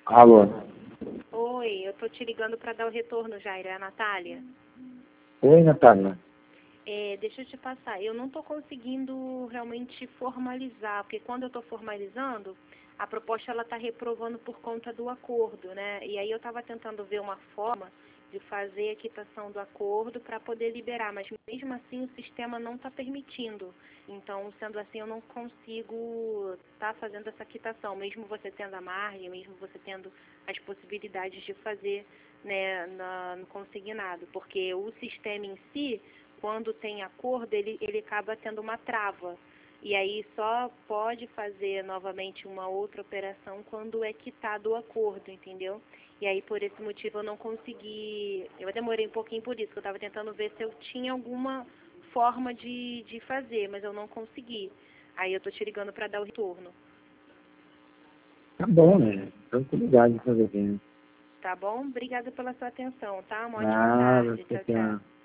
Alô? Oi, eu tô te ligando para dar o retorno, Jair. É a Natália? Oi, Natália. Deixa eu te passar. Eu não tô conseguindo realmente formalizar, porque quando eu tô formalizando, a proposta ela tá reprovando por conta do acordo, né? E aí eu tava tentando ver uma forma de fazer a quitação do acordo para poder liberar, mas mesmo assim o sistema não está permitindo. Então, sendo assim, eu não consigo estar fazendo essa quitação, mesmo você tendo a margem, mesmo você tendo as possibilidades de fazer, né, no consignado, porque o sistema em si, quando tem acordo, ele acaba tendo uma trava. E aí só pode fazer novamente uma outra operação quando é quitado o acordo, entendeu? E aí por esse motivo eu não consegui, eu demorei um pouquinho por isso, que eu estava tentando ver se eu tinha alguma forma de fazer, mas eu não consegui. Aí eu tô te ligando para dar o retorno. Tá bom, né? Tranquilidade de fazer bem. Tá bom? Obrigada pela sua atenção, tá? Uma ótima Nada, tarde. você Tchau, tem tchau.